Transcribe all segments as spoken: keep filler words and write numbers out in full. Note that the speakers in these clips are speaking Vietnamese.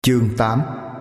Chương tám.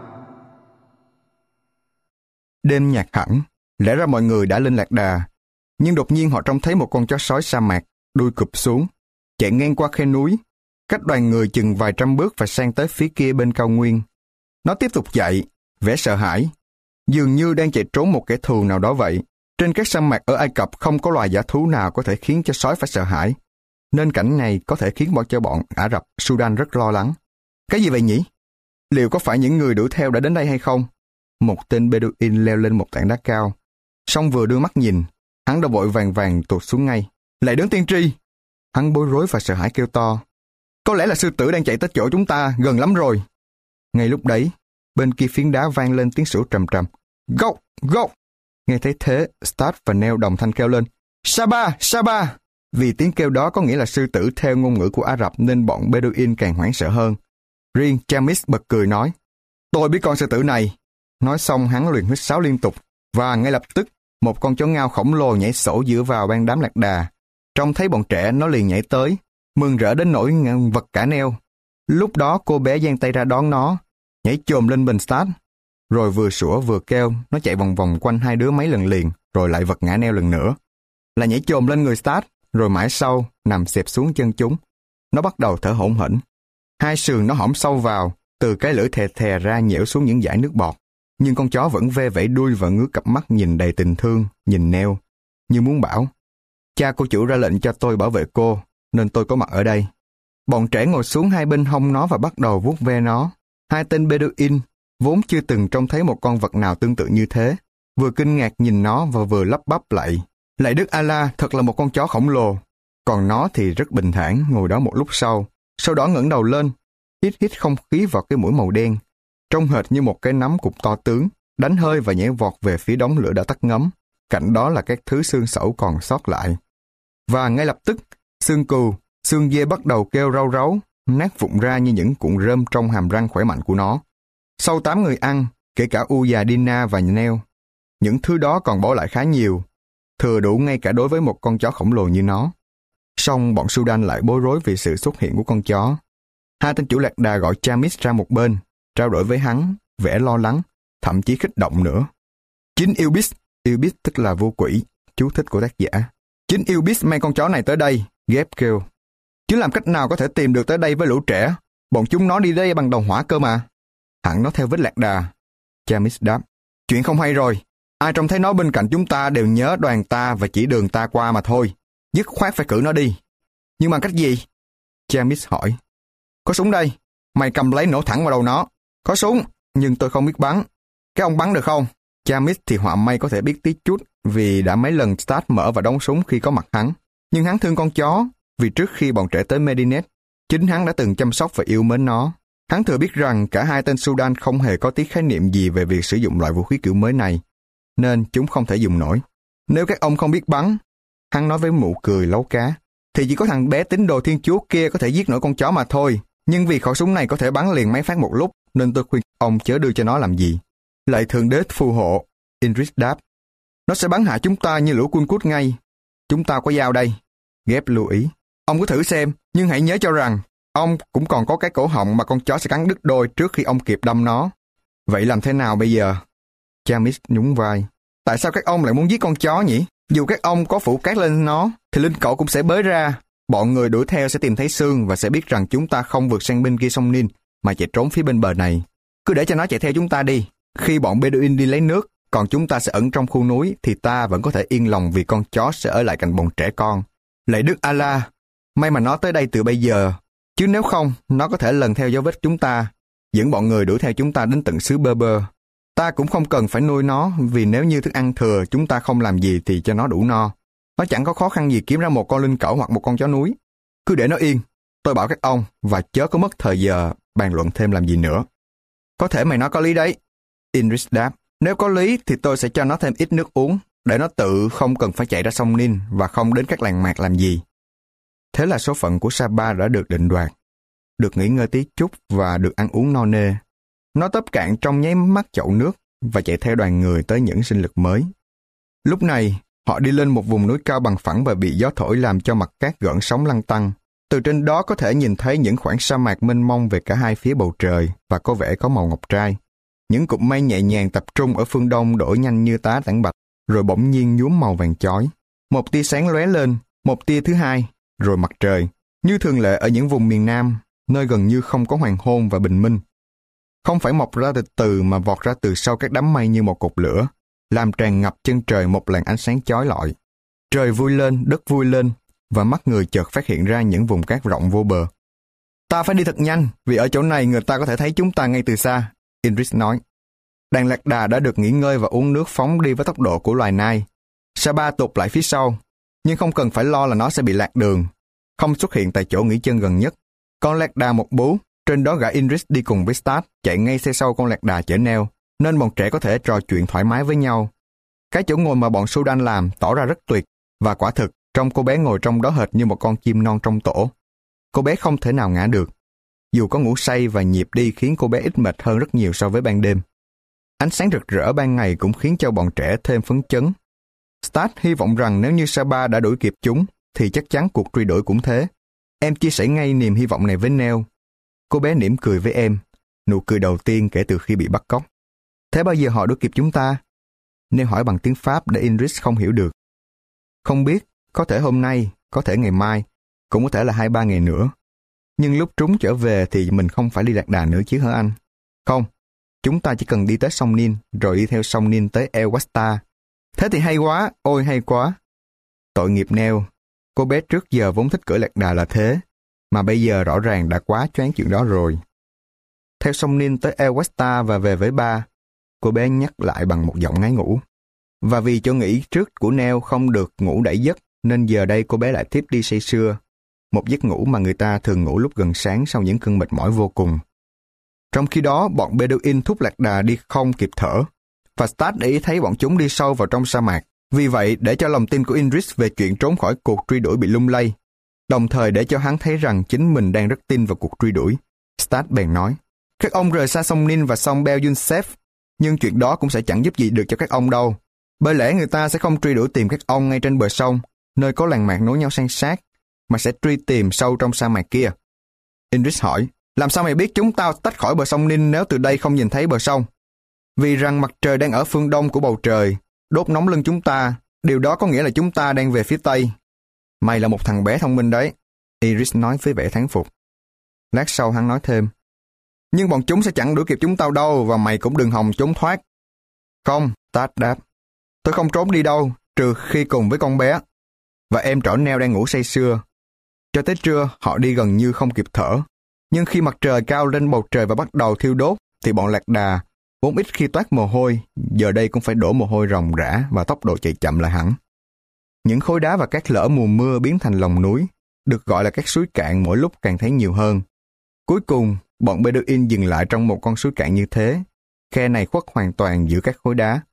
Đêm nhạt hẳn, lẽ ra mọi người đã lên lạc đà, nhưng đột nhiên họ trông thấy một con chó sói sa mạc, đuôi cụp xuống, chạy ngang qua khe núi, cách đoàn người chừng vài trăm bước và sang tới phía kia bên cao nguyên. Nó tiếp tục chạy, vẻ sợ hãi, dường như đang chạy trốn một kẻ thù nào đó vậy. Trên các sa mạc ở Ai Cập không có loài dã thú nào có thể khiến cho sói phải sợ hãi, nên cảnh này có thể khiến bọn cho bọn Ả Rập Sudan rất lo lắng. Cái gì vậy nhỉ? Liệu có phải những người đuổi theo đã đến đây hay không? Một tên Bedouin leo lên một tảng đá cao, xong vừa đưa mắt nhìn, hắn đã vội vàng vàng tụt xuống ngay. Lạy Đấng tiên tri! Hắn bối rối và sợ hãi kêu to. Có lẽ là sư tử đang chạy tới chỗ chúng ta, gần lắm rồi. Ngay lúc đấy, bên kia phiến đá vang lên tiếng sủa trầm trầm. Gốc! Gốc! Nghe thấy thế, Stad và Neo đồng thanh kêu lên. Saba! Saba! Vì tiếng kêu đó có nghĩa là sư tử theo ngôn ngữ của Ả Rập nên bọn Bedouin càng hoảng sợ hơn. Riêng Chamis bật cười nói, tôi biết con sư tử này. Nói xong hắn liền huýt sáo liên tục, và ngay lập tức một con chó ngao khổng lồ nhảy sổ giữa vào ban đám lạc đà. Trông thấy bọn trẻ nó liền nhảy tới, mừng rỡ đến nỗi vật cả neo. Lúc đó cô bé giang tay ra đón nó, nhảy chồm lên bên Stad, rồi vừa sủa vừa kêu. Nó chạy vòng vòng quanh hai đứa mấy lần liền, rồi lại vật ngã neo lần nữa, là nhảy chồm lên người Stad, rồi mãi sau nằm xẹp xuống chân chúng. Nó bắt đầu thở hổn hển. Hai sườn nó hõm sâu vào, từ cái lưỡi thè thè ra nhễu xuống những dải nước bọt. Nhưng con chó vẫn ve vẫy đuôi và ngước cặp mắt nhìn đầy tình thương, nhìn Neo, như muốn bảo, cha cô chủ ra lệnh cho tôi bảo vệ cô, nên tôi có mặt ở đây. Bọn trẻ ngồi xuống hai bên hông nó và bắt đầu vuốt ve nó. Hai tên Bedouin, vốn chưa từng trông thấy một con vật nào tương tự như thế, vừa kinh ngạc nhìn nó và vừa lắp bắp lạy. Lạy Đức Allah, thật là một con chó khổng lồ. Còn nó thì rất bình thản, ngồi đó một lúc sau, sau đó ngẩng đầu lên, hít hít không khí vào cái mũi màu đen, trông hệt như một cái nắm cục to tướng, đánh hơi và nhảy vọt về phía đống lửa đã tắt ngấm. Cạnh đó là các thứ xương sẩu còn sót lại. Và ngay lập tức, xương cừu, xương dê bắt đầu kêu rau ráu, nát vụn ra như những cuộn rơm trong hàm răng khỏe mạnh của nó. Sau tám người ăn, kể cả U già Dina và Neo, những thứ đó còn bỏ lại khá nhiều, thừa đủ ngay cả đối với một con chó khổng lồ như nó. Song bọn Sudan lại bối rối vì sự xuất hiện của con chó. Hai tên chủ lạc đà gọi Chamis ra một bên, trao đổi với hắn, vẻ lo lắng, thậm chí kích động nữa. Chính Ibis, Ibis tức là vô quỷ, chú thích của tác giả. Chính Ibis mang con chó này tới đây, Geb kêu. Chứ làm cách nào có thể tìm được tới đây với lũ trẻ? Bọn chúng nó đi đây bằng đầu hỏa cơ mà. Hẳn nó theo vết lạc đà. Chamis đáp. Chuyện không hay rồi. Ai trông thấy nó bên cạnh chúng ta đều nhớ đoàn ta và chỉ đường ta qua mà thôi. Dứt khoát phải cử nó đi. Nhưng bằng cách gì? Chamis hỏi. Có súng đây. Mày cầm lấy nổ thẳng vào đầu nó. Có súng, nhưng tôi không biết bắn. Cái ông bắn được không? Chamis thì họa may có thể biết tí chút, vì đã mấy lần Stad mở và đóng súng khi có mặt hắn. Nhưng hắn thương con chó, vì trước khi bọn trẻ tới Medinet, chính hắn đã từng chăm sóc và yêu mến nó. Hắn thừa biết rằng cả hai tên Sudan không hề có tí khái niệm gì về việc sử dụng loại vũ khí kiểu mới này, nên chúng không thể dùng nổi. Nếu các ông không biết bắn, hắn nói với mụ cười lấu cá, thì chỉ có thằng bé tín đồ Thiên Chúa kia có thể giết nổi con chó mà thôi. Nhưng vì khẩu súng này có thể bắn liền mấy phát một lúc, nên tôi khuyên ông chớ đưa cho nó làm gì. Lạy Thượng Đế phù hộ, Idris đáp. Nó sẽ bắn hạ chúng ta như lũ cun cút ngay. Chúng ta có dao đây. Geb lưu ý. Ông cứ thử xem, nhưng hãy nhớ cho rằng, ông cũng còn có cái cổ họng mà con chó sẽ cắn đứt đôi trước khi ông kịp đâm nó. Vậy làm thế nào bây giờ? Chamis nhún vai. Tại sao các ông lại muốn giết con chó nhỉ? Dù các ông có phủ cát lên nó, thì linh cẩu cũng sẽ bới ra. Bọn người đuổi theo sẽ tìm thấy xương và sẽ biết rằng chúng ta không vượt sang bên kia sông Nin, mà chạy trốn phía bên bờ này. Cứ để cho nó chạy theo chúng ta đi. Khi bọn Bedouin đi lấy nước, còn chúng ta sẽ ẩn trong khu núi, thì ta vẫn có thể yên lòng vì con chó sẽ ở lại cạnh bọn trẻ con. Lạy Đức Allah, may mà nó tới đây từ bây giờ. Chứ nếu không, nó có thể lần theo dấu vết chúng ta, dẫn bọn người đuổi theo chúng ta đến tận xứ Berber. Ta cũng không cần phải nuôi nó, vì nếu như thức ăn thừa chúng ta không làm gì thì cho nó đủ no. Nó chẳng có khó khăn gì kiếm ra một con linh cẩu hoặc một con chó núi. Cứ để nó yên, tôi bảo các ông, và chớ có mất thời giờ bàn luận thêm làm gì nữa. Có thể mày nói có lý đấy, Idris đáp. Nếu có lý thì tôi sẽ cho nó thêm ít nước uống, để nó tự không cần phải chạy ra sông Nin và không đến các làng mạc làm gì. Thế là số phận của Saba đã được định đoạt. Được nghỉ ngơi tí chút và được ăn uống no nê. Nó tấp cạn trong nháy mắt chậu nước và chạy theo đoàn người tới những sinh lực mới. Lúc này, họ đi lên một vùng núi cao bằng phẳng và bị gió thổi làm cho mặt cát gợn sóng lăn tăn. Từ trên đó có thể nhìn thấy những khoảng sa mạc mênh mông về cả hai phía bầu trời và có vẻ có màu ngọc trai. Những cụm mây nhẹ nhàng tập trung ở phương đông đổi nhanh như tá tảng bạch, rồi bỗng nhiên nhuốm màu vàng chói. Một tia sáng lóe lên, một tia thứ hai, rồi mặt trời, như thường lệ ở những vùng miền Nam, nơi gần như không có hoàng hôn và bình minh. Không phải mọc ra từ từ mà vọt ra từ sau các đám mây như một cột lửa, làm tràn ngập chân trời một làn ánh sáng chói lọi. Trời vui lên, đất vui lên, và mắt người chợt phát hiện ra những vùng cát rộng vô bờ. Ta phải đi thật nhanh, vì ở chỗ này người ta có thể thấy chúng ta ngay từ xa, Idris nói. Đàn lạc đà đã được nghỉ ngơi và uống nước phóng đi với tốc độ của loài nai. Saba tụt lại phía sau, nhưng không cần phải lo là nó sẽ bị lạc đường. Không xuất hiện tại chỗ nghỉ chân gần nhất. Con lạc đà một bú, trên đó gã Idris đi cùng với Start, chạy ngay xe sau con lạc đà chở neo, nên bọn trẻ có thể trò chuyện thoải mái với nhau. Cái chỗ ngồi mà bọn Sudan làm tỏ ra rất tuyệt, và quả thực, trông cô bé ngồi trong đó hệt như một con chim non trong tổ. Cô bé không thể nào ngã được. Dù có ngủ say và nhịp đi khiến cô bé ít mệt hơn rất nhiều so với ban đêm. Ánh sáng rực rỡ ban ngày cũng khiến cho bọn trẻ thêm phấn chấn. Start hy vọng rằng nếu như Saba đã đuổi kịp chúng, thì chắc chắn cuộc truy đuổi cũng thế. Em chia sẻ ngay niềm hy vọng này với Nell. Cô bé mỉm cười với em, nụ cười đầu tiên kể từ khi bị bắt cóc. Thế bao giờ họ đuổi kịp chúng ta? Nell hỏi bằng tiếng Pháp để Idris không hiểu được. Không biết, có thể hôm nay, có thể ngày mai, cũng có thể là hai ba ngày nữa. Nhưng lúc chúng trở về thì mình không phải đi lạc đà nữa chứ hả anh? Không, chúng ta chỉ cần đi tới sông Nin, rồi đi theo sông Nin tới El Wasta. Thế thì hay quá, ôi hay quá. Tội nghiệp Nell, cô bé trước giờ vốn thích cưỡi lạc đà là thế, mà bây giờ rõ ràng đã quá choáng chuyện đó rồi. Theo sông Nin tới El Wasta và về với ba, cô bé nhắc lại bằng một giọng ngái ngủ. Và vì chỗ nghỉ trước của Nell không được ngủ đẩy giấc, nên giờ đây cô bé lại tiếp đi say sưa. Một giấc ngủ mà người ta thường ngủ lúc gần sáng sau những cơn mệt mỏi vô cùng. Trong khi đó, bọn Bedouin thúc lạc đà đi không kịp thở, và Start để ý thấy bọn chúng đi sâu vào trong sa mạc. Vì vậy, để cho lòng tin của Idris về chuyện trốn khỏi cuộc truy đuổi bị lung lay, đồng thời để cho hắn thấy rằng chính mình đang rất tin vào cuộc truy đuổi, Start bèn nói, các ông rời xa sông Nin và sông Bel Youssef, nhưng chuyện đó cũng sẽ chẳng giúp gì được cho các ông đâu. Bởi lẽ người ta sẽ không truy đuổi tìm các ông ngay trên bờ sông, nơi có làng mạc nối nhau san sát, mà sẽ truy tìm sâu trong sa mạc kia. Idris hỏi, làm sao mày biết chúng tao tách khỏi bờ sông Nin nếu từ đây không nhìn thấy bờ sông? Vì rằng mặt trời đang ở phương đông của bầu trời, đốt nóng lưng chúng ta, điều đó có nghĩa là chúng ta đang về phía tây. Mày là một thằng bé thông minh đấy, Idris nói với vẻ thán phục. Lát sau hắn nói thêm, nhưng bọn chúng sẽ chẳng đuổi kịp chúng tao đâu, và mày cũng đừng hòng trốn thoát. Không, Tad đáp, tôi không trốn đi đâu, trừ khi cùng với con bé. Và em trỏ Nell đang ngủ say sưa. Cho tới trưa, họ đi gần như không kịp thở. Nhưng khi mặt trời cao lên bầu trời và bắt đầu thiêu đốt, thì bọn lạc đà, vốn ít khi toát mồ hôi, giờ đây cũng phải đổ mồ hôi ròng rã và tốc độ chạy chậm lại hẳn. Những khối đá và cát lở mùa mưa biến thành lòng núi, được gọi là các suối cạn mỗi lúc càng thấy nhiều hơn. Cuối cùng, bọn Bedouin dừng lại trong một con suối cạn như thế. Khe này khuất hoàn toàn giữa các khối đá.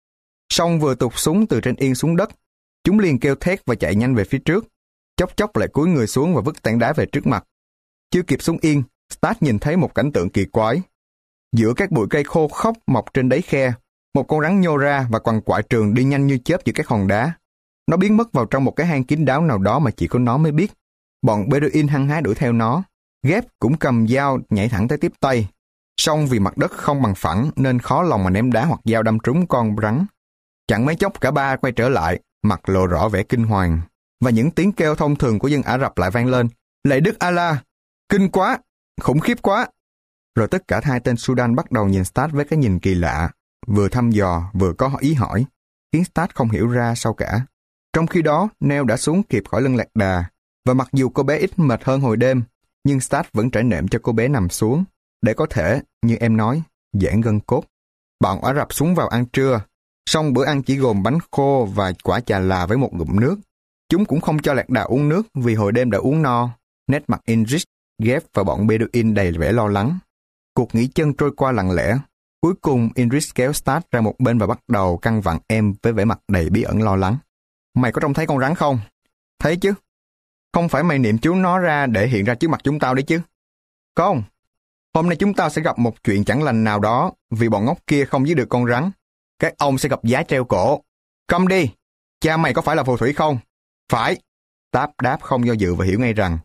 Sông vừa tụt xuống từ trên yên xuống đất, chúng liền kêu thét và chạy nhanh về phía trước. Chốc chốc lại cúi người xuống và vứt tảng đá về trước mặt. Chưa kịp xuống yên, Start nhìn thấy một cảnh tượng kỳ quái. Giữa các bụi cây khô khốc mọc trên đáy khe, một con rắn nhô ra và quằn quại trường đi nhanh như chớp giữa các hòn đá. Nó biến mất vào trong một cái hang kín đáo nào đó mà chỉ có nó mới biết. Bọn Bedouin hăng hái đuổi theo nó. Ghép cũng cầm dao nhảy thẳng tới tiếp tay. Song vì mặt đất không bằng phẳng nên khó lòng mà ném đá hoặc dao đâm trúng con rắn. Chẳng mấy chốc cả ba quay trở lại, mặt lộ rõ vẻ kinh hoàng. Và những tiếng kêu thông thường của dân Ả Rập lại vang lên. Lạy Đức Allah! Kinh quá! Khủng khiếp quá! Rồi tất cả hai tên Sudan bắt đầu nhìn Start với cái nhìn kỳ lạ, vừa thăm dò vừa có ý hỏi, khiến Start không hiểu ra sao cả. Trong khi đó, Nell đã xuống kịp khỏi lưng lạc đà, và mặc dù cô bé ít mệt hơn hồi đêm, nhưng Start vẫn trải nệm cho cô bé nằm xuống, để có thể, như em nói, giãn gân cốt. Bọn Ả Rập xuống vào ăn trưa, song bữa ăn chỉ gồm bánh khô và quả chà là với một ngụm nước. Chúng cũng không cho lạc đà uống nước vì hồi đêm đã uống no. Nét mặt Idris, Ghép và bọn Bedouin đầy vẻ lo lắng. Cuộc nghỉ chân trôi qua lặng lẽ. Cuối cùng Idris kéo Start ra một bên và bắt đầu căn vặn em với vẻ mặt đầy bí ẩn lo lắng. Mày có trông thấy con rắn không? Thấy chứ. Không phải mày niệm chú nó ra để hiện ra trước mặt chúng tao đấy chứ. Không. Hôm nay chúng tao sẽ gặp một chuyện chẳng lành nào đó vì bọn ngốc kia không giết được con rắn. Các ông sẽ gặp giá treo cổ. Câm đi. Cha mày có phải là phù thủy không? Phải. Táp đáp không do dự và hiểu ngay rằng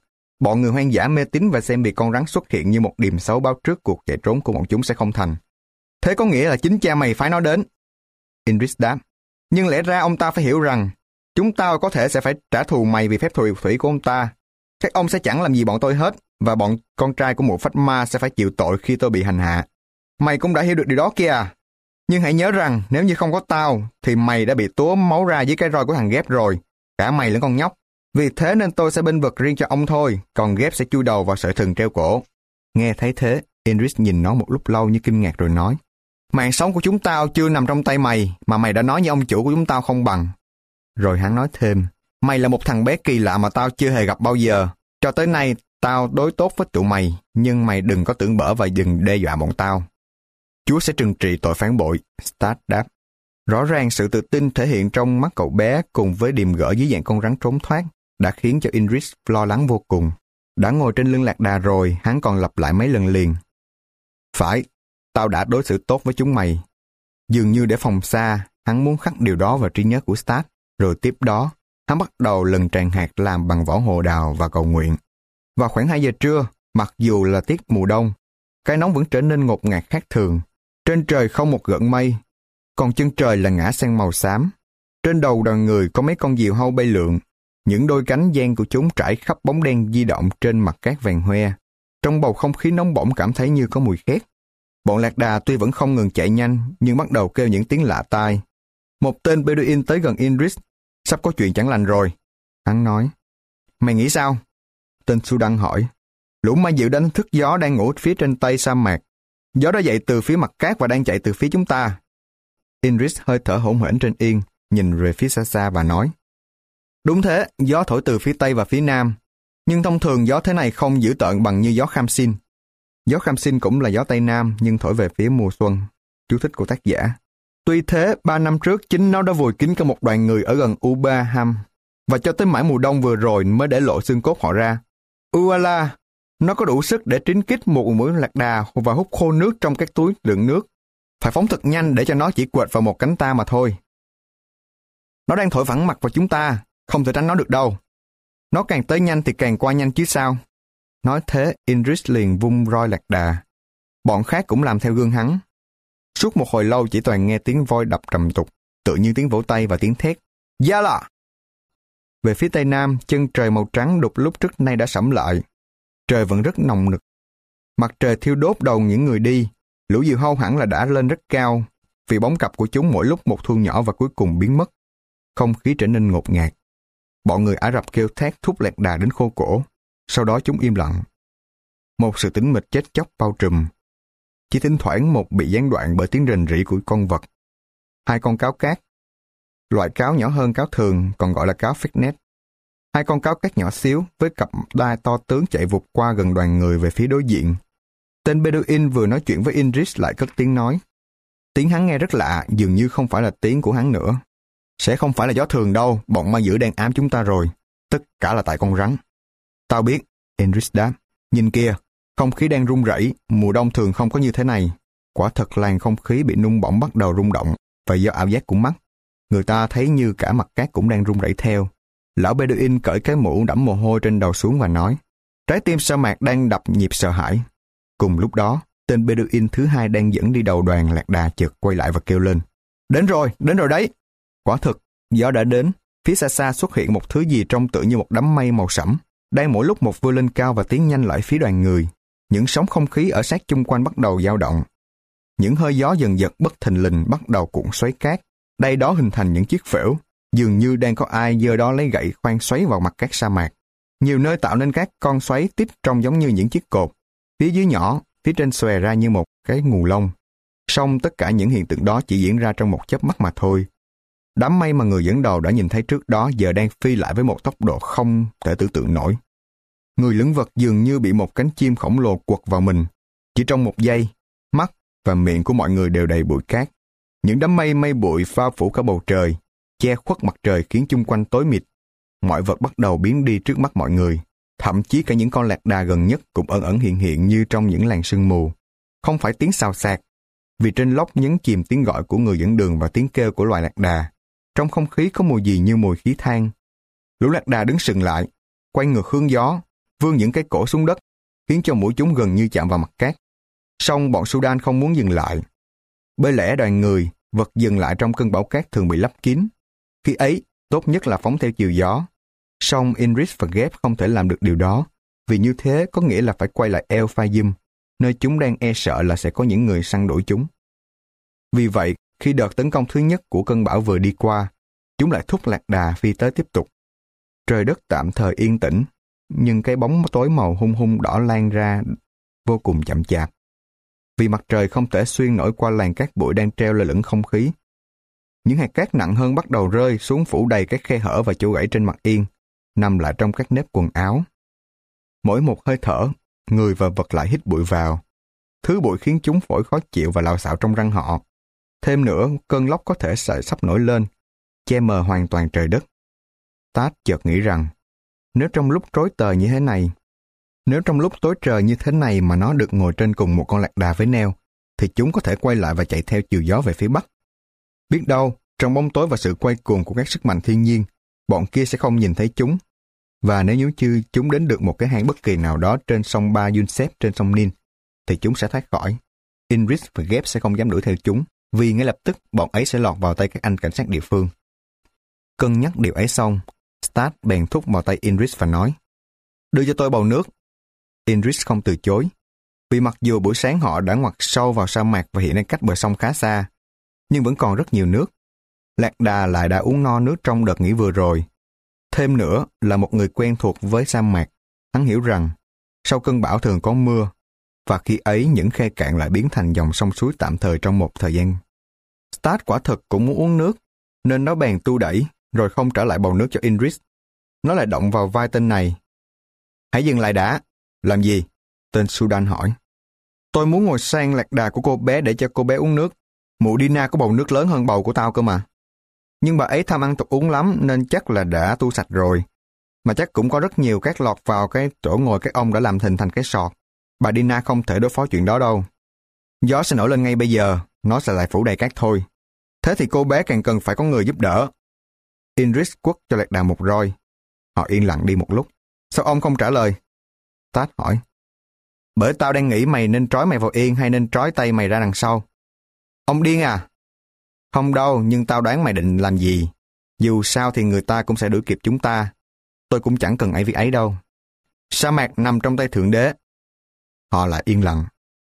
Bọn người hoang dã mê tín và xem việc con rắn xuất hiện như một điềm xấu báo trước cuộc chạy trốn của bọn chúng sẽ không thành. Thế có nghĩa là chính cha mày phái nó đến. Idris đáp. Nhưng lẽ ra ông ta phải hiểu rằng chúng ta có thể sẽ phải trả thù mày vì phép thủy thủy của ông ta. Các ông sẽ chẳng làm gì bọn tôi hết, và bọn con trai của mụ phách ma sẽ phải chịu tội khi tôi bị hành hạ. Mày cũng đã hiểu được điều đó kia à? Nhưng hãy nhớ rằng nếu như không có tao thì mày đã bị túa máu ra dưới cái roi của thằng Ghép rồi, cả mày lẫn con nhóc. Vì thế nên tôi sẽ bênh vực riêng cho ông thôi, còn Ghép sẽ chui đầu vào sợi thừng treo cổ. Nghe thấy thế, Idris nhìn nó một lúc lâu như kinh ngạc rồi nói. Mạng sống của chúng tao chưa nằm trong tay mày, mà mày đã nói như ông chủ của chúng tao không bằng. Rồi hắn nói thêm, mày là một thằng bé kỳ lạ mà tao chưa hề gặp bao giờ. Cho tới nay, tao đối tốt với tụi mày, nhưng mày đừng có tưởng bở và đừng đe dọa bọn tao. Chúa sẽ trừng trị tội phản bội, Stat đáp. Rõ ràng sự tự tin thể hiện trong mắt cậu bé cùng với điềm gỡ dưới dạng con rắn trốn thoát đã khiến cho Idris lo lắng vô cùng. Đã ngồi trên lưng lạc đà rồi, hắn còn lặp lại mấy lần liền. Phải, tao đã đối xử tốt với chúng mày. Dường như để phòng xa, hắn muốn khắc điều đó vào trí nhớ của Stat, rồi tiếp đó, hắn bắt đầu lần tràng hạt làm bằng vỏ hồ đào và cầu nguyện. Vào khoảng hai giờ trưa, mặc dù là tiết mùa đông, cái nóng vẫn trở nên ngột ngạt khác thường. Trên trời không một gợn mây, còn chân trời là ngã sang màu xám. Trên đầu đoàn người có mấy con diều hâu bay lượn, những đôi cánh giang của chúng trải khắp bóng đen di động trên mặt cát vàng hoe. Trong bầu không khí nóng bỏng cảm thấy như có mùi khét. Bọn lạc đà tuy vẫn không ngừng chạy nhanh, nhưng bắt đầu kêu những tiếng lạ tai. Một tên Bedouin tới gần Idris. Sắp có chuyện chẳng lành rồi. Hắn nói. Mày nghĩ sao? Tên Sudan hỏi. Lũ ma dữ đánh thức gió đang ngủ phía trên tây sa mạc. Gió đó dậy từ phía mặt cát và đang chạy từ phía chúng ta. Idris hơi thở hổn hển trên yên, nhìn về phía xa xa và nói. Đúng thế, gió thổi từ phía tây và phía nam. Nhưng thông thường gió thế này không dữ tợn bằng như gió Khamsin. Gió Khamsin cũng là gió tây nam nhưng thổi về phía mùa xuân. Chú thích của tác giả. Tuy thế, ba năm trước chính nó đã vùi kín cả một đoàn người ở gần Uba Ham, và cho tới mãi mùa đông vừa rồi mới để lộ xương cốt họ ra. Uala, nó có đủ sức để trấn kích một mũi lạc đà và hút khô nước trong các túi đựng nước. Phải phóng thật nhanh để cho nó chỉ quệt vào một cánh ta mà thôi. Nó đang thổi phẳng mặt vào chúng ta, không thể tránh nó được đâu. Nó càng tới nhanh thì càng qua nhanh chứ sao. Nói thế, Idris liền vung roi lạc đà. Bọn khác cũng làm theo gương hắn. Suốt một hồi lâu chỉ toàn nghe tiếng voi đập trầm tục, tự như tiếng vỗ tay và tiếng thét. Yala! Về phía tây nam, chân trời màu trắng đục lúc trước nay đã sẫm lại. Trời vẫn rất nồng nực. Mặt trời thiêu đốt đầu những người đi. Lũ diều hâu hẳn là đã lên rất cao, vì bóng cặp của chúng mỗi lúc một thu nhỏ và cuối cùng biến mất. Không khí trở nên ngột ngạt. Bọn người Ả Rập kêu thét thúc lạc đà đến khô cổ. Sau đó chúng im lặng. Một sự tĩnh mịch chết chóc bao trùm. Chỉ thỉnh thoảng một bị gián đoạn bởi tiếng rền rĩ của con vật. Hai con cáo cát. Loại cáo nhỏ hơn cáo thường, còn gọi là cáo Fignet. Hai con cáo cát nhỏ xíu với cặp đai to tướng chạy vụt qua gần đoàn người về phía đối diện. Tên Bedouin vừa nói chuyện với Idris lại cất tiếng nói. Tiếng hắn nghe rất lạ, dường như không phải là tiếng của hắn nữa. Sẽ không phải là gió thường đâu, bọn ma dữ đang ám chúng ta rồi. Tất cả là tại con rắn. Tao biết, Idris đáp. Nhìn kìa, không khí đang rung rẩy, mùa đông thường không có như thế này. Quả thật làn không khí bị nung bỏng bắt đầu rung động, và do ảo giác của mắt. Người ta thấy như cả mặt cát cũng đang rung rẩy theo. Lão Bedouin cởi cái mũ đẫm mồ hôi trên đầu xuống và nói. Trái tim sa mạc đang đập nhịp sợ hãi. Cùng lúc đó, tên Bedouin thứ hai đang dẫn đi đầu đoàn lạc đà chợt quay lại và kêu lên. Đến rồi, đến rồi đấy. Quả thực, gió đã đến. Phía xa xa xuất hiện một thứ gì trông tựa như một đám mây màu sẫm, đang mỗi lúc một vươn lên cao và tiến nhanh lại phía đoàn người. Những sóng không khí ở sát chung quanh bắt đầu dao động. Những hơi gió dần dật bất thình lình bắt đầu cuộn xoáy cát, đây đó hình thành những chiếc phễu, dường như đang có ai giơ đó lấy gậy khoan xoáy vào mặt cát sa mạc. Nhiều nơi tạo nên các con xoáy tít trông giống như những chiếc cột, phía dưới nhỏ, phía trên xòe ra như một cái ngù lông. Song tất cả những hiện tượng đó chỉ diễn ra trong một chớp mắt mà thôi. Đám mây mà người dẫn đầu đã nhìn thấy trước đó giờ đang phi lại với một tốc độ không thể tưởng tượng nổi. Người lững vật dường như bị một cánh chim khổng lồ quật vào mình. Chỉ trong một giây, mắt và miệng của mọi người đều đầy bụi cát. Những đám mây mây bụi bao phủ cả bầu trời, che khuất mặt trời khiến chung quanh tối mịt. Mọi vật bắt đầu biến đi trước mắt mọi người. Thậm chí cả những con lạc đà gần nhất cũng ẩn ẩn hiện hiện như trong những làn sương mù. Không phải tiếng xào xạc, vì trên lốc nhấn chìm tiếng gọi của người dẫn đường và tiếng kêu của loài lạc đà. Trong không khí có mùi gì như mùi khí than. Lũ lạc đà đứng sừng lại, quay ngược hướng gió, vươn những cái cổ xuống đất, khiến cho mũi chúng gần như chạm vào mặt cát. Song bọn Sudan không muốn dừng lại. Bởi lẽ đoàn người, vật dừng lại trong cơn bão cát thường bị lấp kín. Khi ấy, tốt nhất là phóng theo chiều gió. Song Inris và Ghép không thể làm được điều đó, vì như thế có nghĩa là phải quay lại El Fayum, nơi chúng đang e sợ là sẽ có những người săn đuổi chúng. Vì vậy, khi đợt tấn công thứ nhất của cơn bão vừa đi qua, chúng lại thúc lạc đà phi tới tiếp tục. Trời đất tạm thời yên tĩnh, nhưng cái bóng tối màu hung hung đỏ lan ra vô cùng chậm chạp. Vì mặt trời không thể xuyên nổi qua làn cát bụi đang treo lơ lửng không khí. Những hạt cát nặng hơn bắt đầu rơi xuống phủ đầy các khe hở và chỗ gãy trên mặt Yên, nằm lại trong các nếp quần áo. Mỗi một hơi thở, người và vật lại hít bụi vào. Thứ bụi khiến chúng phổi khó chịu và lạo xạo trong răng họ. Thêm nữa, cơn lốc có thể sẽ sắp nổi lên, che mờ hoàn toàn trời đất. Tad chợt nghĩ rằng, nếu trong lúc rối tờ như thế này, nếu trong lúc tối trời như thế này mà nó được ngồi trên cùng một con lạc đà với neo, thì chúng có thể quay lại và chạy theo chiều gió về phía bắc. Biết đâu, trong bóng tối và sự quay cuồng của các sức mạnh thiên nhiên, bọn kia sẽ không nhìn thấy chúng. Và nếu như chứ chúng đến được một cái hang bất kỳ nào đó trên sông Ba Yunsef trên sông Nin, thì chúng sẽ thoát khỏi. Inris và Ghép sẽ không dám đuổi theo chúng, vì ngay lập tức bọn ấy sẽ lọt vào tay các anh cảnh sát địa phương. Cân nhắc điều ấy xong, Tad bèn thúc vào tay Inris và nói, đưa cho tôi bầu nước. Inris không từ chối, vì mặc dù buổi sáng họ đã ngoặt sâu vào sa mạc và hiện đang cách bờ sông khá xa, nhưng vẫn còn rất nhiều nước. Lạc đà lại đã uống no nước trong đợt nghỉ vừa rồi. Thêm nữa là một người quen thuộc với sa mạc, hắn hiểu rằng sau cơn bão thường có mưa, và khi ấy những khe cạn lại biến thành dòng sông suối tạm thời trong một thời gian. Tad quả thực cũng muốn uống nước, nên nó bèn tu đẩy, rồi không trả lại bầu nước cho Inris. Nó lại động vào vai tên này. Hãy dừng lại đã. Làm gì? Tên Sudan hỏi. Tôi muốn ngồi sang lạc đà của cô bé để cho cô bé uống nước. Mụ Dina có bầu nước lớn hơn bầu của tao cơ mà. Nhưng bà ấy tham ăn tục uống lắm nên chắc là đã tu sạch rồi. Mà chắc cũng có rất nhiều cát lọt vào cái chỗ ngồi các ông đã làm hình thành cái sọt. Bà Dina không thể đối phó chuyện đó đâu. Gió sẽ nổi lên ngay bây giờ, nó sẽ lại phủ đầy cát thôi. Thế thì cô bé càng cần phải có người giúp đỡ. Inris quất cho lạc đà một roi. Họ yên lặng đi một lúc. Sao ông không trả lời? Tad hỏi. Bởi tao đang nghĩ mày nên trói mày vào yên hay nên trói tay mày ra đằng sau. Ông điên à? Không đâu, nhưng tao đoán mày định làm gì. Dù sao thì người ta cũng sẽ đuổi kịp chúng ta. Tôi cũng chẳng cần ấy việc ấy đâu. Sa mạc nằm trong tay Thượng Đế. Họ lại yên lặng.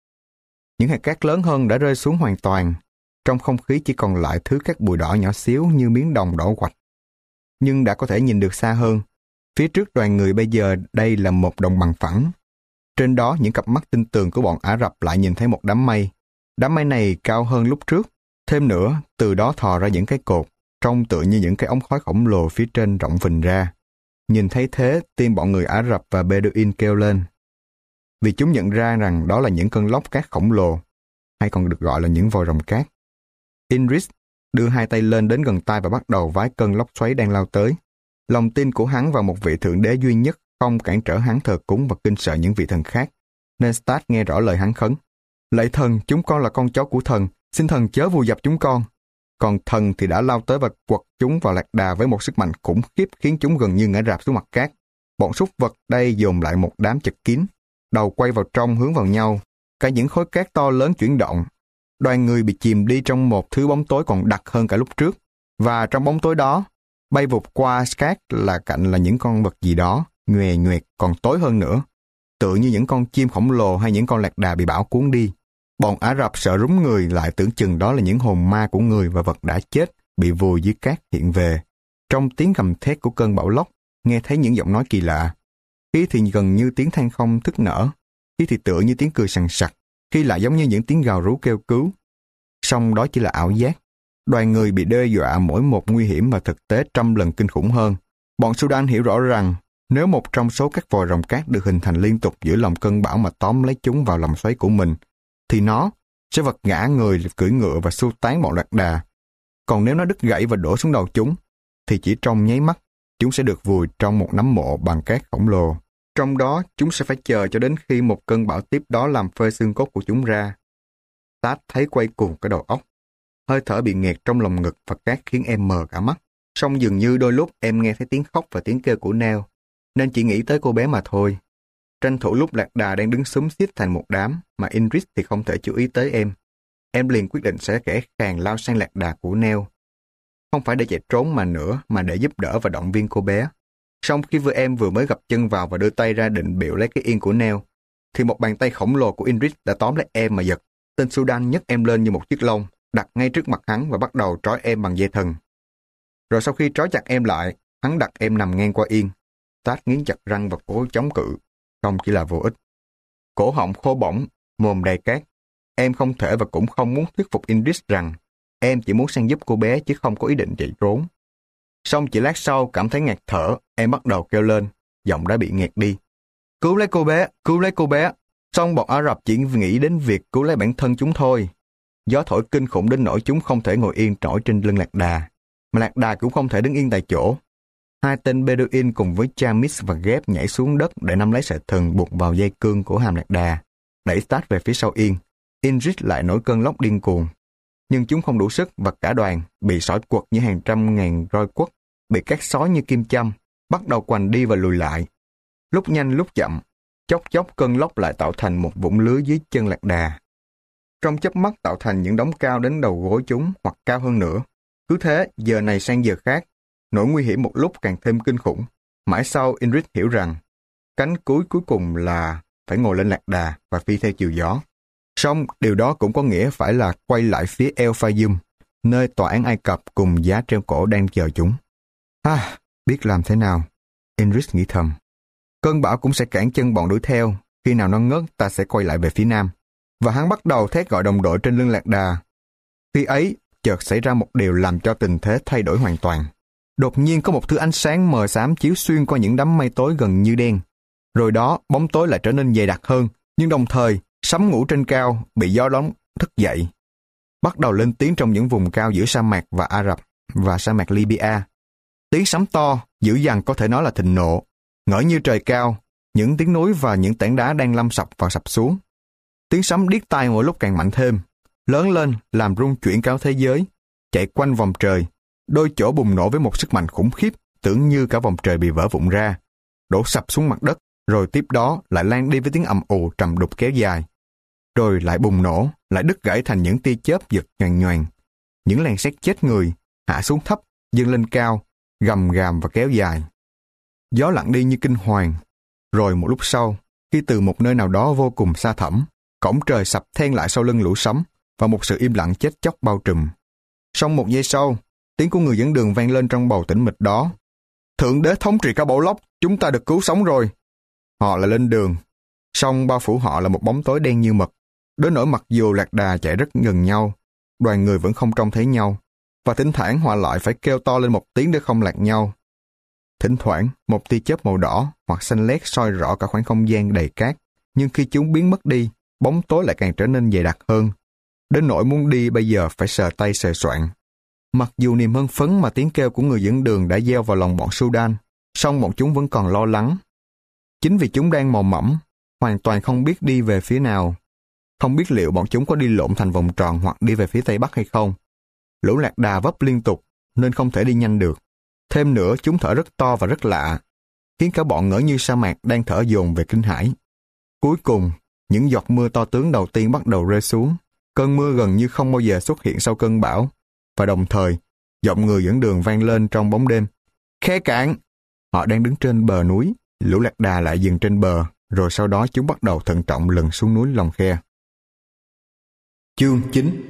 Những hạt cát lớn hơn đã rơi xuống hoàn toàn. Trong không khí chỉ còn lại thứ cát bụi đỏ nhỏ xíu như miếng đồng đỏ quạch. Nhưng đã có thể nhìn được xa hơn. Phía trước đoàn người bây giờ đây là một đồng bằng phẳng. Trên đó những cặp mắt tinh tường của bọn Ả Rập lại nhìn thấy một đám mây. Đám mây này cao hơn lúc trước. Thêm nữa, từ đó thò ra những cái cột, trông tựa như những cái ống khói khổng lồ phía trên rộng phình ra. Nhìn thấy thế, tim bọn người Ả Rập và Bedouin kêu lên. Vì chúng nhận ra rằng đó là những cơn lốc cát khổng lồ, hay còn được gọi là những vòi rồng cát. Inris đưa hai tay lên đến gần tai và bắt đầu vái cơn lốc xoáy đang lao tới. Lòng tin của hắn vào một vị thượng đế duy nhất không cản trở hắn thờ cúng và kinh sợ những vị thần khác, nên Tad nghe rõ lời hắn khấn. Lạy thần, chúng con là con cháu của thần, xin thần chớ vùi dập chúng con. Còn thần thì đã lao tới và quật chúng vào lạc đà với một sức mạnh khủng khiếp khiến chúng gần như ngã rạp xuống mặt cát. Bọn súc vật đây dồn lại một đám chật kín, đầu quay vào trong hướng vào nhau. Cả những khối cát to lớn chuyển động. Đoàn người bị chìm đi trong một thứ bóng tối còn đặc hơn cả lúc trước. Và trong bóng tối đó, bay vụt qua cát là cạnh là những con vật gì đó, nhòe nhoẹt còn tối hơn nữa. Tựa như những con chim khổng lồ hay những con lạc đà bị bão cuốn đi. Bọn Ả Rập sợ rúng người lại tưởng chừng đó là những hồn ma của người và vật đã chết, bị vùi dưới cát hiện về. Trong tiếng gầm thét của cơn bão lốc, nghe thấy những giọng nói kỳ lạ. Khi thì gần như tiếng than không thức nở, khi thì tựa như tiếng cười sằng sặc, khi lại giống như những tiếng gào rú kêu cứu. Song đó chỉ là ảo giác. Đoàn người bị đe dọa mỗi một nguy hiểm và thực tế trăm lần kinh khủng hơn. Bọn Sudan hiểu rõ rằng nếu một trong số các vòi rồng cát được hình thành liên tục giữa lòng cơn bão mà tóm lấy chúng vào lòng xoáy của mình, thì nó sẽ vật ngã người cưỡi ngựa và xua tán bọn lạc đà. Còn nếu nó đứt gãy và đổ xuống đầu chúng, thì chỉ trong nháy mắt, chúng sẽ được vùi trong một nắm mộ bằng cát khổng lồ. Trong đó, chúng sẽ phải chờ cho đến khi một cơn bão tiếp đó làm phơi xương cốt của chúng ra. Tad thấy quay cuồng cái đầu óc. Hơi thở bị nghẹt trong lồng ngực và cát khiến em mờ cả mắt. Song dường như đôi lúc em nghe thấy tiếng khóc và tiếng kêu của Nell, nên chỉ nghĩ tới cô bé mà thôi. Tranh thủ lúc lạc đà đang đứng xúm xít thành một đám, mà Indrid thì không thể chú ý tới em. Em liền quyết định sẽ kẻ khàng lao sang lạc đà của Nell. Không phải để chạy trốn mà nữa, mà để giúp đỡ và động viên cô bé. Song khi vừa em vừa mới gập chân vào và đưa tay ra định bịu lấy cái yên của Nell, thì một bàn tay khổng lồ của Indrid đã tóm lấy em mà giật. Tên Sudan nhấc em lên như một chiếc lông, đặt ngay trước mặt hắn và bắt đầu trói em bằng dây thừng. Rồi sau khi trói chặt em lại, hắn đặt em nằm ngang qua yên. Tát nghiến chặt răng và cố chống cự, không chỉ là vô ích. Cổ họng khô bỏng, mồm đầy cát. Em không thể và cũng không muốn thuyết phục Indrid rằng em chỉ muốn sang giúp cô bé chứ không có ý định chạy trốn. Xong chỉ lát sau cảm thấy ngạt thở, em bắt đầu kêu lên, giọng đã bị nghẹt đi. Cứu lấy cô bé, cứu lấy cô bé. Xong bọn Ả Rập chỉ nghĩ đến việc cứu lấy bản thân chúng thôi. Gió thổi kinh khủng đến nỗi chúng không thể ngồi yên nổi trên lưng lạc đà, mà lạc đà cũng không thể đứng yên tại chỗ. Hai tên Bedouin cùng với Chamis và Geb nhảy xuống đất để nắm lấy sợi thừng buộc vào dây cương của hàm lạc đà, đẩy Stad về phía sau yên. Indrid lại nổi cơn lốc điên cuồng. Nhưng chúng không đủ sức và cả đoàn bị sỏi quật như hàng trăm ngàn roi quất, bị cắt xói như kim châm, bắt đầu quằn đi và lùi lại. Lúc nhanh lúc chậm, chốc chốc cơn lốc lại tạo thành một vũng lưới dưới chân lạc đà. Trong chớp mắt tạo thành những đống cao đến đầu gối chúng hoặc cao hơn nữa. Cứ thế, giờ này sang giờ khác, nỗi nguy hiểm một lúc càng thêm kinh khủng. Mãi sau, Indrid hiểu rằng cánh cuối cuối cùng là phải ngồi lên lạc đà và phi theo chiều gió. Song điều đó cũng có nghĩa phải là quay lại phía El Fayum, nơi tòa án Ai Cập cùng giá treo cổ đang chờ chúng. À, biết làm thế nào? Indrid nghĩ thầm. Cơn bão cũng sẽ cản chân bọn đuổi theo. Khi nào nó ngớt, ta sẽ quay lại về phía nam. Và hắn bắt đầu thét gọi đồng đội trên lưng lạc đà. Khi ấy, chợt xảy ra một điều làm cho tình thế thay đổi hoàn toàn. Đột nhiên có một thứ ánh sáng mờ xám chiếu xuyên qua những đám mây tối gần như đen. Rồi đó, bóng tối lại trở nên dày đặc hơn, nhưng đồng thời, sấm ngủ trên cao bị gió đón thức dậy. Bắt đầu lên tiếng trong những vùng cao giữa sa mạc và Ả Rập và sa mạc Libya. Tiếng sấm to, dữ dằn có thể nói là thịnh nộ, ngỡ như trời cao, những tiếng núi và những tảng đá đang lâm sập và sập xuống. Tiếng sấm điếc tai mỗi lúc càng mạnh thêm, lớn lên làm rung chuyển cả thế giới, chạy quanh vòng trời, đôi chỗ bùng nổ với một sức mạnh khủng khiếp, tưởng như cả vòng trời bị vỡ vụn ra, đổ sập xuống mặt đất, rồi tiếp đó lại lan đi với tiếng ầm ù trầm đục kéo dài. Rồi lại bùng nổ, lại đứt gãy thành những tia chớp giật nhoàng nhoàng. Những làn sét chết người, hạ xuống thấp, dâng lên cao, gầm gàm và kéo dài. Gió lặng đi như kinh hoàng. Rồi một lúc sau, khi từ một nơi nào đó vô cùng xa thẳm, cổng trời sập then lại sau lưng lũ sấm và một sự im lặng chết chóc bao trùm. Xong một giây sau, tiếng của người dẫn đường vang lên trong bầu tĩnh mịch đó. Thượng đế thống trị cả bộ lốc, chúng ta được cứu sống rồi. Họ lại lên đường. Xong bao phủ họ là một bóng tối đen như mực. Đến nỗi mặc dù lạc đà chạy rất gần nhau, đoàn người vẫn không trông thấy nhau, và thỉnh thoảng họ lại phải kêu to lên một tiếng để không lạc nhau. Thỉnh thoảng, một tia chớp màu đỏ hoặc xanh lét soi rõ cả khoảng không gian đầy cát, nhưng khi chúng biến mất đi, bóng tối lại càng trở nên dày đặc hơn. Đến nỗi muốn đi bây giờ phải sờ tay sờ soạng. Mặc dù niềm hân phấn mà tiếng kêu của người dẫn đường đã gieo vào lòng bọn Sudan, song bọn chúng vẫn còn lo lắng. Chính vì chúng đang mò mẫm, hoàn toàn không biết đi về phía nào. Không biết liệu bọn chúng có đi lộn thành vòng tròn hoặc đi về phía tây bắc hay không. Lũ lạc đà vấp liên tục nên không thể đi nhanh được. Thêm nữa, chúng thở rất to và rất lạ, khiến cả bọn ngỡ như sa mạc đang thở dồn về kinh hãi. Cuối cùng, những giọt mưa to tướng đầu tiên bắt đầu rơi xuống. Cơn mưa gần như không bao giờ xuất hiện sau cơn bão. Và đồng thời, giọng người dẫn đường vang lên trong bóng đêm. Khe cạn! Họ đang đứng trên bờ núi. Lũ lạc đà lại dừng trên bờ, rồi sau đó chúng bắt đầu thận trọng lần xuống núi lòng khe. Chương chín.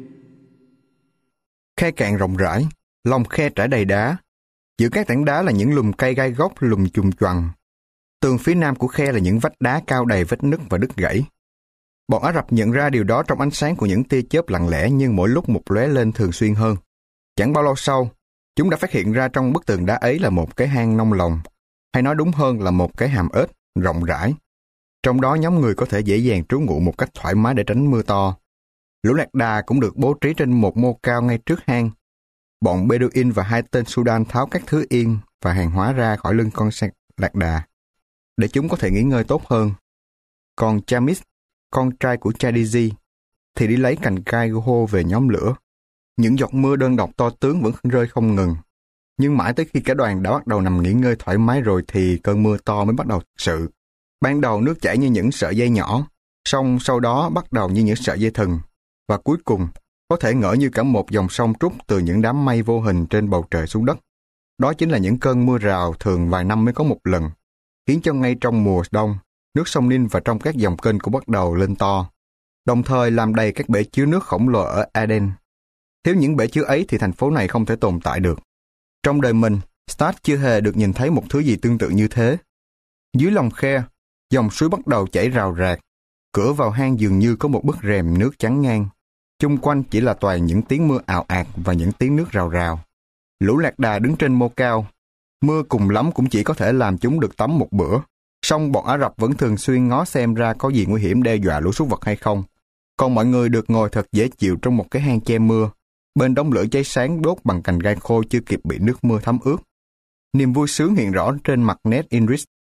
Khe cạn rộng rãi, lòng khe trải đầy đá. Giữa các tảng đá là những lùm cây gai góc lùm chùm choằn. Tường phía nam của khe là những vách đá cao đầy vết nứt và đứt gãy. Bọn Ả Rập nhận ra điều đó trong ánh sáng của những tia chớp lặng lẽ nhưng mỗi lúc một lóe lên thường xuyên hơn. Chẳng bao lâu sau, chúng đã phát hiện ra trong bức tường đá ấy là một cái hang nông lồng, hay nói đúng hơn là một cái hàm ếch rộng rãi. Trong đó nhóm người có thể dễ dàng trú ngụ một cách thoải mái để tránh mưa to. Lũ lạc đà cũng được bố trí trên một mô cao ngay trước hang. Bọn Bedouin và hai tên Sudan tháo các thứ yên và hàng hóa ra khỏi lưng con lạc đà, để chúng có thể nghỉ ngơi tốt hơn. Còn Chamis, con trai của Chadizi, thì đi lấy cành gai hô về nhóm lửa. Những giọt mưa đơn độc to tướng vẫn rơi không ngừng. Nhưng mãi tới khi cả đoàn đã bắt đầu nằm nghỉ ngơi thoải mái rồi thì cơn mưa to mới bắt đầu thực sự. Ban đầu nước chảy như những sợi dây nhỏ, song sau đó bắt đầu như những sợi dây thừng, và cuối cùng có thể ngỡ như cả một dòng sông trút từ những đám mây vô hình trên bầu trời xuống đất. Đó chính là những cơn mưa rào thường vài năm mới có một lần, khiến cho ngay trong mùa đông, nước sông Nin và trong các dòng kênh cũng bắt đầu lên to, đồng thời làm đầy các bể chứa nước khổng lồ ở Aden. Thiếu những bể chứa ấy thì thành phố này không thể tồn tại được. Trong đời mình, Stad chưa hề được nhìn thấy một thứ gì tương tự như thế. Dưới lòng khe, dòng suối bắt đầu chảy rào rạc. Cửa vào hang dường như có một bức rèm nước chắn ngang. Chung quanh chỉ là toàn những tiếng mưa ào ạt và những tiếng nước rào rào. Lũ lạc đà đứng trên mô cao. Mưa cùng lắm cũng chỉ có thể làm chúng được tắm một bữa. Song bọn Ả Rập vẫn thường xuyên ngó xem ra có gì nguy hiểm đe dọa lũ súc vật hay không. Còn mọi người được ngồi thật dễ chịu trong một cái hang che mưa, bên đống lửa cháy sáng đốt bằng cành gai khô chưa kịp bị nước mưa thấm ướt. Niềm vui sướng hiện rõ trên mặt nét Idris.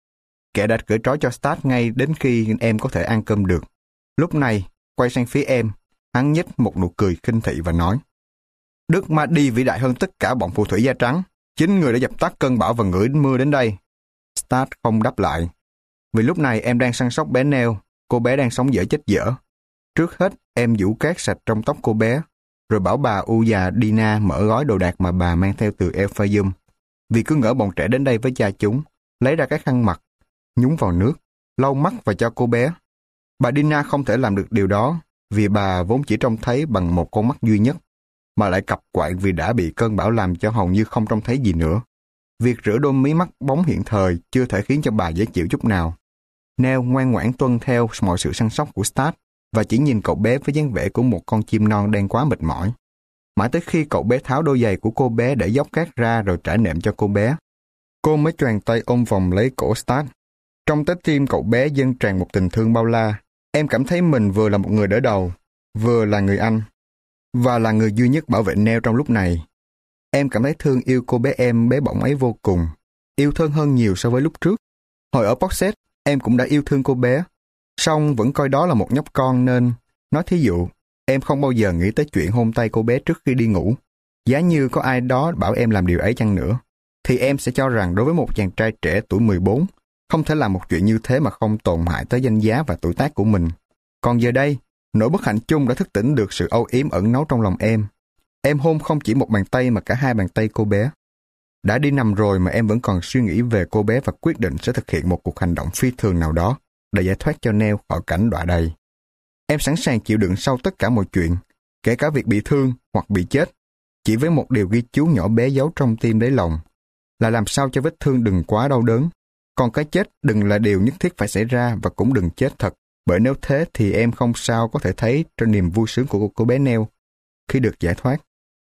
Kẻ đã cởi trói cho Stad ngay đến khi em có thể ăn cơm được. Lúc này, quay sang phía em, hắn nhếch một nụ cười khinh thị và nói: Đức Mahdi vĩ đại hơn tất cả bọn phù thủy da trắng. Chính người đã dập tắt cơn bão và ngửi mưa đến đây. Stad không đáp lại. Vì lúc này em đang săn sóc bé Nell, cô bé đang sống dở chết dở. Trước hết, em vũ cát sạch trong tóc cô bé, rồi bảo bà U già Dina mở gói đồ đạc mà bà mang theo từ El Fayum. Vì cứ ngỡ bọn trẻ đến đây với cha chúng, lấy ra cái khăn mặt, nhúng vào nước, lau mắt và cho cô bé. Bà Dina không thể làm được điều đó, vì bà vốn chỉ trông thấy bằng một con mắt duy nhất, mà lại cặp quạng vì đã bị cơn bão làm cho hầu như không trông thấy gì nữa. Việc rửa đôi mí mắt bóng hiện thời chưa thể khiến cho bà dễ chịu chút nào. Nell ngoan ngoãn tuân theo mọi sự săn sóc của Stad và chỉ nhìn cậu bé với dáng vẻ của một con chim non đang quá mệt mỏi. Mãi tới khi cậu bé tháo đôi giày của cô bé để dốc cát ra rồi trải nệm cho cô bé, cô mới choàng tay ôm vòng lấy cổ Stad. Trong trái tim cậu bé dâng tràn một tình thương bao la. Em cảm thấy mình vừa là một người đỡ đầu, vừa là người anh, và là người duy nhất bảo vệ Nell trong lúc này. Em cảm thấy thương yêu cô bé em bé bỏng ấy vô cùng, yêu thương hơn nhiều so với lúc trước. Hồi ở Portset, em cũng đã yêu thương cô bé, song vẫn coi đó là một nhóc con nên, nói thí dụ, em không bao giờ nghĩ tới chuyện hôn tay cô bé trước khi đi ngủ. Giá như có ai đó bảo em làm điều ấy chăng nữa, thì em sẽ cho rằng đối với một chàng trai trẻ tuổi mười bốn, không thể làm một chuyện như thế mà không tổn hại tới danh giá và tuổi tác của mình. Còn giờ đây, nỗi bất hạnh chung đã thức tỉnh được sự âu yếm ẩn náu trong lòng em. Em hôn không chỉ một bàn tay mà cả hai bàn tay cô bé. Đã đi nằm rồi mà em vẫn còn suy nghĩ về cô bé và quyết định sẽ thực hiện một cuộc hành động phi thường nào đó để giải thoát cho Nell khỏi cảnh đọa đầy. Em sẵn sàng chịu đựng sau tất cả mọi chuyện, kể cả việc bị thương hoặc bị chết, chỉ với một điều ghi chú nhỏ bé giấu trong tim đáy lòng, là làm sao cho vết thương đừng quá đau đớn. Còn cái chết đừng là điều nhất thiết phải xảy ra và cũng đừng chết thật, bởi nếu thế thì em không sao có thể thấy cho niềm vui sướng của cô bé Nell khi được giải thoát.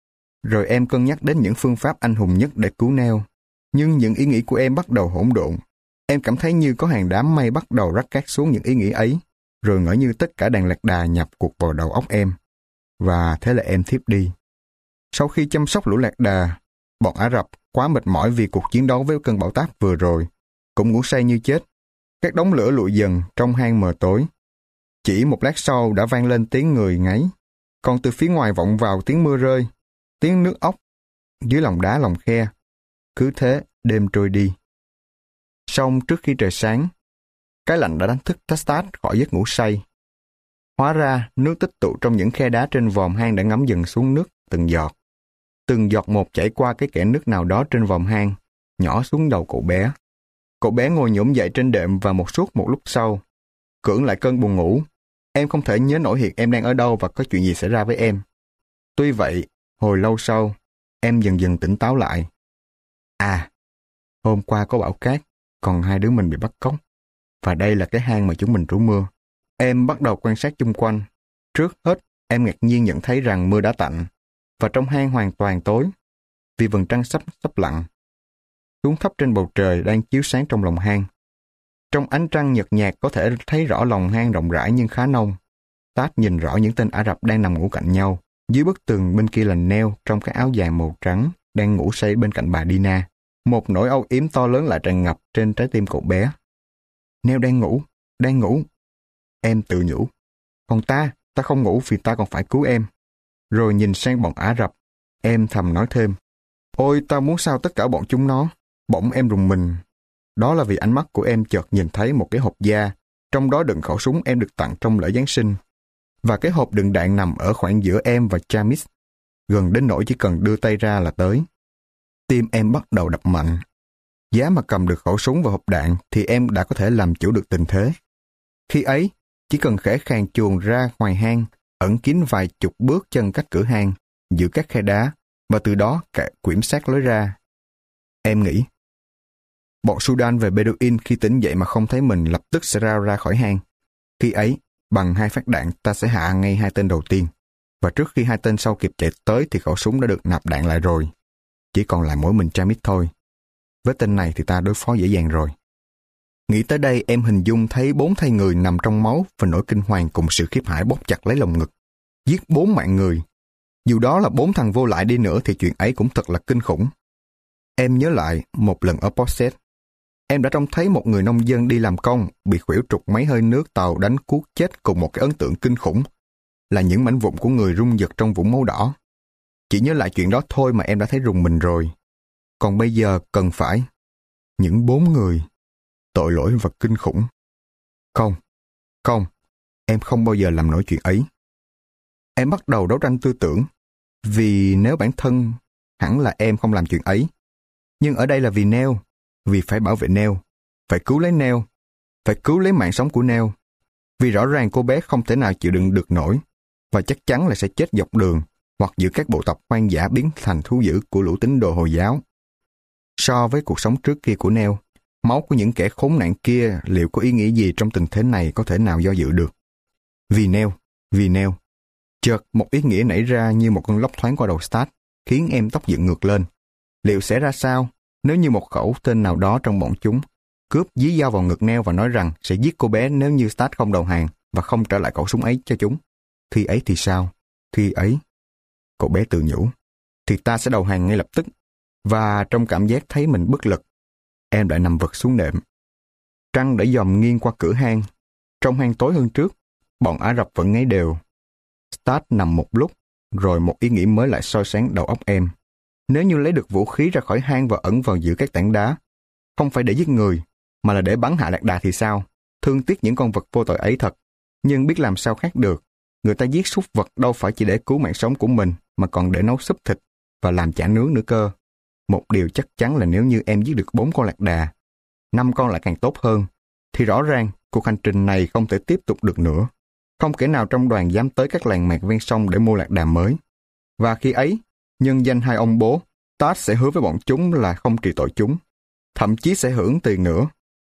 Rồi em cân nhắc đến những phương pháp anh hùng nhất để cứu Nell. Nhưng những ý nghĩ của em bắt đầu hỗn độn. Em cảm thấy như có hàng đám mây bắt đầu rắc cát xuống những ý nghĩ ấy, rồi ngỡ như tất cả đàn lạc đà nhập cuộc vào đầu óc em. Và thế là em thiếp đi. Sau khi chăm sóc lũ lạc đà, bọn Ả Rập quá mệt mỏi vì cuộc chiến đấu với cơn bão táp vừa rồi, cũng ngủ say như chết. Các đống lửa lụi dần trong hang mờ tối. Chỉ một lát sau đã vang lên tiếng người ngáy, còn từ phía ngoài vọng vào tiếng mưa rơi, tiếng nước ốc dưới lòng đá lòng khe. Cứ thế đêm trôi đi. Song trước khi trời sáng, cái lạnh đã đánh thức Stad khỏi giấc ngủ say. Hóa ra nước tích tụ trong những khe đá trên vòm hang đã ngấm dần xuống nước từng giọt. Từng giọt một chảy qua cái kẽ nước nào đó trên vòm hang, nhỏ xuống đầu cậu bé. Cậu bé ngồi nhổm dậy trên đệm và một suốt một lúc sau, cưỡng lại cơn buồn ngủ. Em không thể nhớ nổi hiện em đang ở đâu và có chuyện gì xảy ra với em. Tuy vậy, hồi lâu sau, em dần dần tỉnh táo lại. À, hôm qua có bão cát, còn hai đứa mình bị bắt cóc. Và đây là cái hang mà chúng mình trú mưa. Em bắt đầu quan sát chung quanh. Trước hết, em ngạc nhiên nhận thấy rằng mưa đã tạnh, và trong hang hoàn toàn tối, vì vầng trăng sắp sắp lặn xuống thấp trên bầu trời đang chiếu sáng trong lòng hang. Trong ánh trăng nhợt nhạt có thể thấy rõ lòng hang rộng rãi nhưng khá nông. Stad nhìn rõ những tên Ả Rập đang nằm ngủ cạnh nhau. Dưới bức tường bên kia là Nell trong cái áo dài màu trắng đang ngủ say bên cạnh bà Dina. Một nỗi âu yếm to lớn lại tràn ngập trên trái tim cậu bé. Nell đang ngủ, đang ngủ. Em tự nhủ. Còn ta, ta không ngủ vì ta còn phải cứu em. Rồi nhìn sang bọn Ả Rập, em thầm nói thêm. Ôi, ta muốn sao tất cả bọn chúng nó. Bỗng em rùng mình. Đó là vì ánh mắt của em chợt nhìn thấy một cái hộp da, trong đó đựng khẩu súng em được tặng trong lễ Giáng sinh. Và cái hộp đựng đạn nằm ở khoảng giữa em và Jamis, gần đến nỗi chỉ cần đưa tay ra là tới. Tim em bắt đầu đập mạnh. Giá mà cầm được khẩu súng và hộp đạn thì em đã có thể làm chủ được tình thế. Khi ấy, chỉ cần khẽ khàng chuồn ra ngoài hang, ẩn kín vài chục bước chân cách cửa hang, giữa các khe đá, và từ đó cả quyểm sát lối ra. Em nghĩ, bọn Sudan về Bedouin khi tỉnh dậy mà không thấy mình lập tức sẽ rao ra khỏi hang. Khi ấy, bằng hai phát đạn ta sẽ hạ ngay hai tên đầu tiên, và trước khi hai tên sau kịp chạy tới thì khẩu súng đã được nạp đạn lại rồi. Chỉ còn lại mỗi mình Jamis thôi. Với tên này thì ta đối phó dễ dàng rồi. Nghĩ tới đây em hình dung thấy bốn thây người nằm trong máu và nỗi kinh hoàng cùng sự khiếp hãi bóp chặt lấy lồng ngực. Giết bốn mạng người. Dù đó là bốn thằng vô lại đi nữa thì chuyện ấy cũng thật là kinh khủng. Em nhớ lại một lần ở Port Said, em đã trông thấy một người nông dân đi làm công bị khuỷu trục mấy hơi nước tàu đánh cuốc chết cùng một cái ấn tượng kinh khủng là những mảnh vụn của người rung giật trong vũng máu đỏ. Chỉ nhớ lại chuyện đó thôi mà em đã thấy rùng mình rồi. Còn bây giờ cần phải những bốn người tội lỗi và kinh khủng. Không, không, em không bao giờ làm nổi chuyện ấy. Em bắt đầu đấu tranh tư tưởng, vì nếu bản thân hẳn là em không làm chuyện ấy. Nhưng ở đây là vì Nell, vì phải bảo vệ Nell, phải cứu lấy Nell, phải cứu lấy mạng sống của Nell. Vì rõ ràng cô bé không thể nào chịu đựng được nổi, và chắc chắn là sẽ chết dọc đường, hoặc giữa các bộ tộc hoang dã biến thành thú dữ của lũ tín đồ Hồi giáo. So với cuộc sống trước kia của Nell, máu của những kẻ khốn nạn kia liệu có ý nghĩa gì trong tình thế này có thể nào do dự được? Vì Nell, vì Nell. Chợt một ý nghĩa nảy ra như một cơn lốc thoáng qua đầu Stat, khiến em tóc dựng ngược lên. Liệu sẽ ra sao nếu như một khẩu tên nào đó trong bọn chúng cướp dí dao vào ngực Nell và nói rằng sẽ giết cô bé nếu như Stat không đầu hàng và không trả lại khẩu súng ấy cho chúng? Khi ấy thì sao? Khi ấy, cậu bé tự nhủ, thì ta sẽ đầu hàng ngay lập tức. Và trong cảm giác thấy mình bất lực, em lại nằm vật xuống nệm. Trăng đã dòm nghiêng qua cửa hang. Trong hang tối hơn trước, bọn Ả Rập vẫn ngáy đều. Stat nằm một lúc, rồi một ý nghĩ mới lại soi sáng đầu óc em. Nếu như lấy được vũ khí ra khỏi hang và ẩn vào giữa các tảng đá, không phải để giết người, mà là để bắn hạ lạc đà thì sao? Thương tiếc những con vật vô tội ấy thật. Nhưng biết làm sao khác được. Người ta giết súc vật đâu phải chỉ để cứu mạng sống của mình, mà còn để nấu súp thịt và làm chả nướng nữa cơ. Một điều chắc chắn là nếu như em giết được bốn con lạc đà, năm con lại càng tốt hơn, thì rõ ràng cuộc hành trình này không thể tiếp tục được nữa. Không kẻ nào trong đoàn dám tới các làng mạc ven sông để mua lạc đà mới. Và khi ấy, nhân danh hai ông bố, Tad sẽ hứa với bọn chúng là không trị tội chúng, thậm chí sẽ hưởng tiền nữa.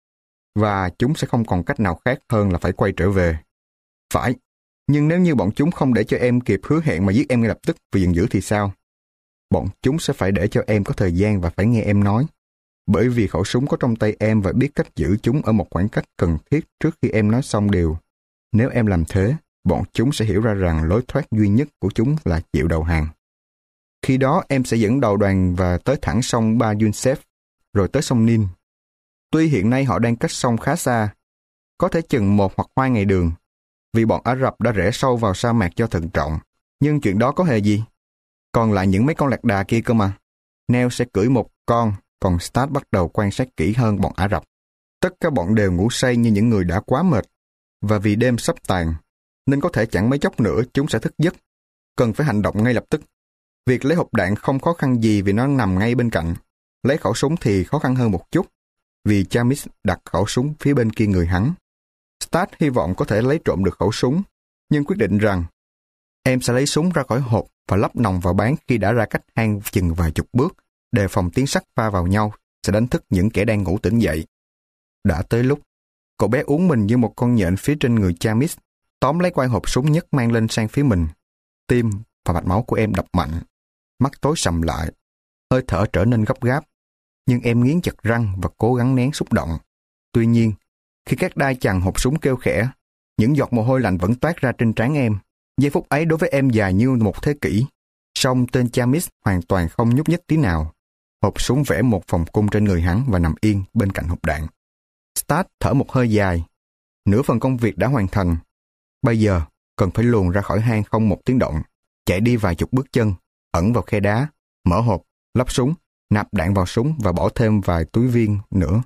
Và chúng sẽ không còn cách nào khác hơn là phải quay trở về. Phải, nhưng nếu như bọn chúng không để cho em kịp hứa hẹn mà giết em ngay lập tức vì giận dữ thì sao? Bọn chúng sẽ phải để cho em có thời gian và phải nghe em nói. Bởi vì khẩu súng có trong tay em và biết cách giữ chúng ở một khoảng cách cần thiết trước khi em nói xong điều. Nếu em làm thế, bọn chúng sẽ hiểu ra rằng lối thoát duy nhất của chúng là chịu đầu hàng. Khi đó em sẽ dẫn đầu đoàn và tới thẳng sông Ba Youssef, rồi tới sông Nin. Tuy hiện nay họ đang cách sông khá xa, có thể chừng một hoặc hai ngày đường, vì bọn Ả Rập đã rẽ sâu vào sa mạc cho thận trọng. Nhưng chuyện đó có hề gì? Còn lại những mấy con lạc đà kia cơ mà. Nell sẽ cưỡi một con, còn Stat bắt đầu quan sát kỹ hơn bọn Ả Rập. Tất cả bọn đều ngủ say như những người đã quá mệt, và vì đêm sắp tàn, nên có thể chẳng mấy chốc nữa chúng sẽ thức giấc. Cần phải hành động ngay lập tức. Việc lấy hộp đạn không khó khăn gì vì nó nằm ngay bên cạnh. Lấy khẩu súng thì khó khăn hơn một chút, vì Jamis đặt khẩu súng phía bên kia người hắn. Stat hy vọng có thể lấy trộm được khẩu súng, nhưng quyết định rằng em sẽ lấy súng ra khỏi hộp và lắp nòng vào bán khi đã ra cách hang chừng vài chục bước, đề phòng tiếng sắt va vào nhau sẽ đánh thức những kẻ đang ngủ tỉnh dậy. Đã tới lúc, cậu bé uốn mình như một con nhện phía trên người Jamis, tóm lấy quai hộp súng nhấc mang lên sang phía mình. Tim và mạch máu của em đập mạnh, mắt tối sầm lại, hơi thở trở nên gấp gáp, nhưng em nghiến chặt răng và cố gắng nén xúc động. Tuy nhiên, khi các đai chằng hộp súng kêu khẽ, những giọt mồ hôi lạnh vẫn toát ra trên trán em. Giây phút ấy đối với em dài như một thế kỷ. Song tên Jamis hoàn toàn không nhúc nhích tí nào. Hộp súng vẽ một vòng cung trên người hắn và nằm yên bên cạnh hộp đạn. Stat thở một hơi dài. Nửa phần công việc đã hoàn thành. Bây giờ cần phải luồn ra khỏi hang không một tiếng động, chạy đi vài chục bước chân, ẩn vào khe đá, mở hộp, lắp súng, nạp đạn vào súng và bỏ thêm vài túi viên nữa.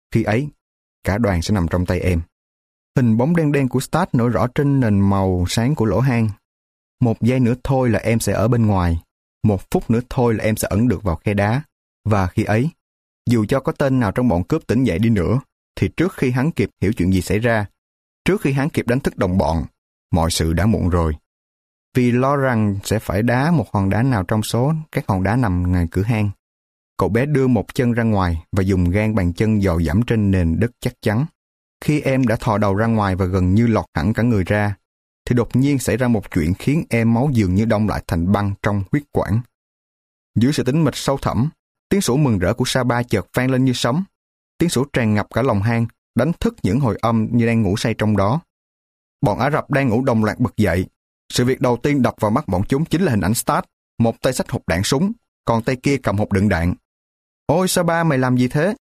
Khi ấy, cả đoàn sẽ nằm trong tay em. Hình bóng đen đen của Start nổi rõ trên nền màu sáng của lỗ hang. Một giây nữa thôi là em sẽ ở bên ngoài. Một phút nữa thôi là em sẽ ẩn được vào khe đá. Và khi ấy, dù cho có tên nào trong bọn cướp tỉnh dậy đi nữa, thì trước khi hắn kịp hiểu chuyện gì xảy ra, trước khi hắn kịp đánh thức đồng bọn, mọi sự đã muộn rồi. Vì lo rằng sẽ phải đá một hòn đá nào trong số các hòn đá nằm ngay cửa hang, cậu bé đưa một chân ra ngoài và dùng gang bàn chân dò dẫm trên nền đất chắc chắn. Khi em đã thò đầu ra ngoài và gần như lọt hẳn cả người ra, thì đột nhiên xảy ra một chuyện khiến em máu dường như đông lại thành băng trong huyết quản. Giữa sự tĩnh mịch sâu thẳm, tiếng sủa mừng rỡ của Saba chợt vang lên như sấm. Tiếng sủa tràn ngập cả lòng hang, đánh thức những hồi âm như đang ngủ say trong đó. Bọn Ả Rập đang ngủ đồng loạt bật dậy. Sự việc đầu tiên đập vào mắt bọn chúng chính là hình ảnh Start, một tay xách hộp đạn súng, còn tay kia cầm hộp đựng đạn. Ôi Saba, mày làm gì thế?